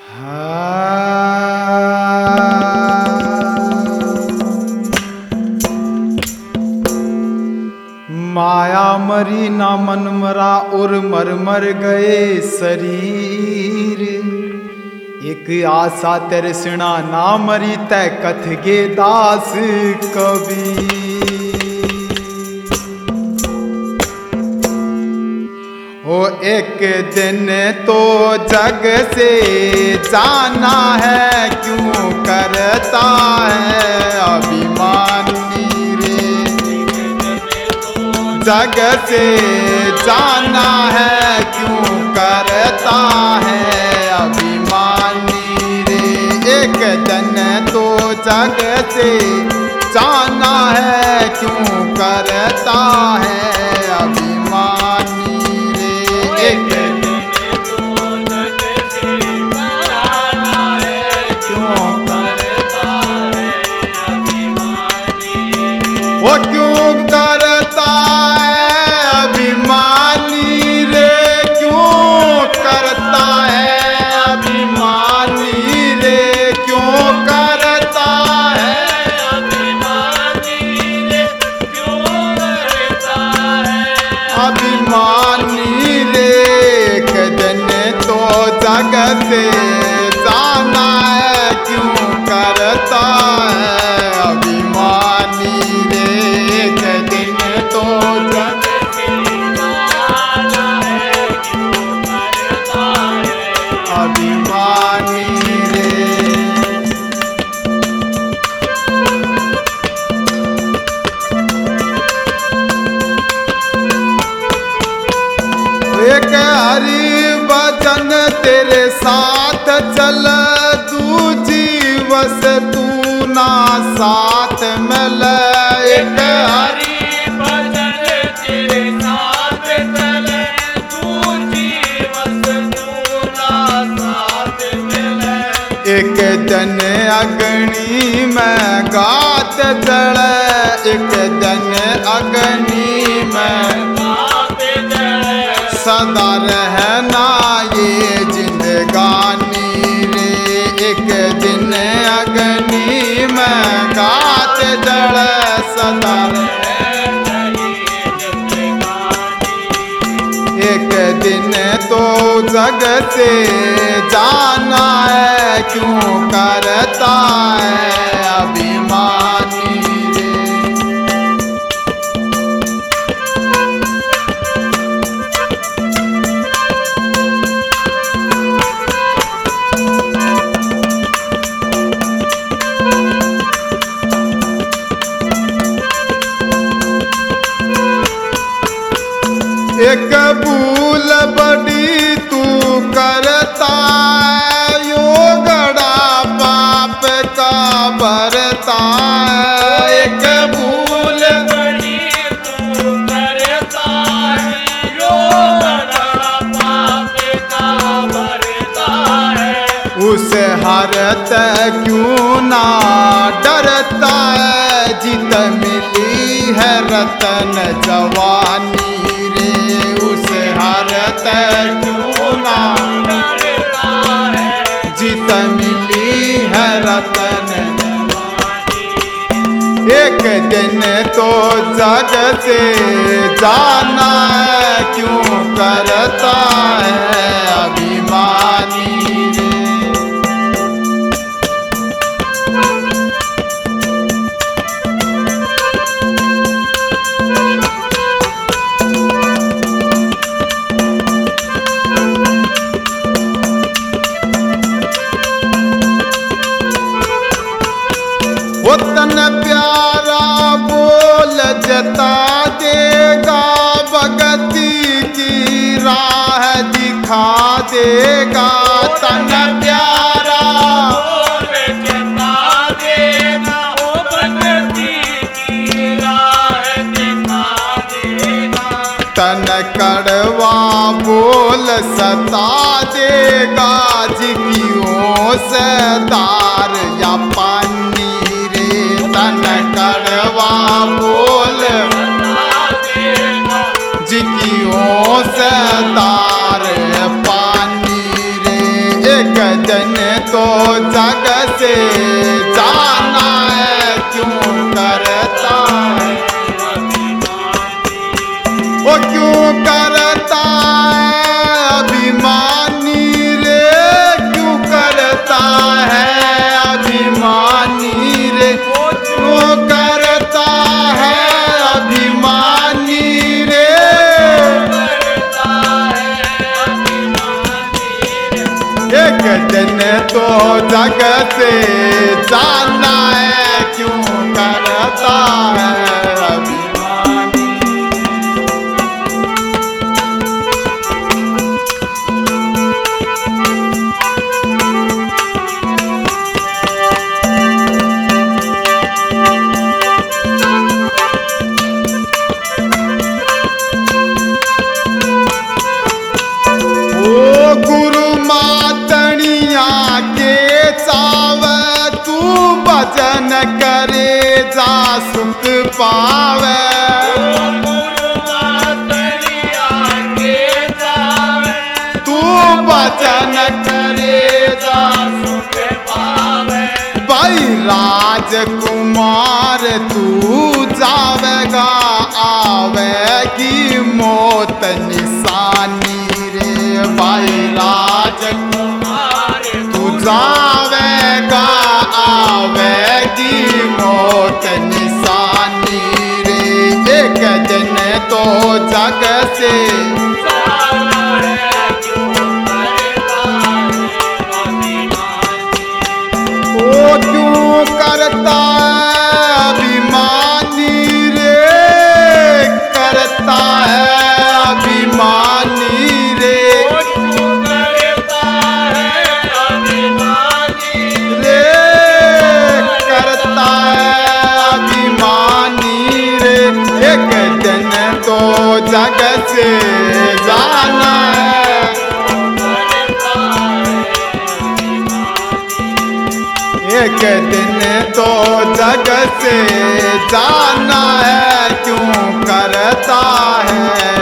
माया मरी ना मन मरा और मर मर गए शरीर। एक आशा तेरे सिणा ना मरी तय कथ गे दास कबीर। ओ एक दिन तो जग से जाना है, क्यों करता है अभिमानी रे। जग से जाना है, क्यों करता है अभिमानी रे। एक दिन तो जग से जाना है, क्यों करता है अभिमानी रे। एक दिन तो जग से जाना है, क्यों करता है अभिमानी रे। वो क्यों करता अभिमानी रे। एक दिन तो जग से जाना है, क्यों करता है अभिमानी रे। एक दिन तो जग से जाना है, क्यों करता है अभिमानी रे। एक हरि भजन तेरे साथ चल, दूजी बस तू ना साथ मिल। एक हरि भजन तेरे साथ चल, दूजी बस तू ना साथ मिल। एक दिन अग्नि में गात जल, एक दिन अग्नि में सदा रहना ये जिंदगानी रे। एक दिन अग्नि में गात जल, सदा रहना ये जिंदगानी। एक दिन तो जग से जाना है, क्यों करता है अभिमानी रे। एक भूल बड़ी तू करता है, योगड़ा पाप का भरता है। एक भूल बड़ी तू करता है, योगड़ा पाप का भरता है। उसे हरत क्यों ना डरता है, जीत मिली है रतन जवानी। उसे हरत क्यों ना डरता है, जीत मिली है रतन जवानी। एक दिन तो जग से जाना है, क्यों करता है अभिमानी रे। वो तन प्यारा बोल जता देगा, भगती की राह दिखा देगा। तन प्यारा बोल जता देगा, भगती की राह दिखा देगा। तन कड़वा बोल सता देगा, जिकियों से दार या पानी। तन कड़वा बोल जिकियों से तार पानी रे। एक दिन तो जग से जाना है क्यों करता है, वो क्यों करता है अभिमानी रे, क्यों करता है अभिमानी रे, क्यों करता है अभिमानी रे, एक दिन तो जग से जाना है क्यों करता है अभिमानी। ओ गुरु मातनिया के चाव तू भजन करे जा सुख पावे, तू भजन करे जा सुख पावे, भाई राजकुमार तू जावेगा आवेगी मौत निशानी रे, भाई राजकुमार तू जावेगा आवेगी मौत निशानी रे, एक दिन तो जग से जाना है क्यों करता है, ओ क्यों करता है अभिमानी रे, करता है अभिमानी रे, करता है अभिमानी रे, एक दिन तो जग से जाना है, एक दिन तो जग से जाना है क्यों करता है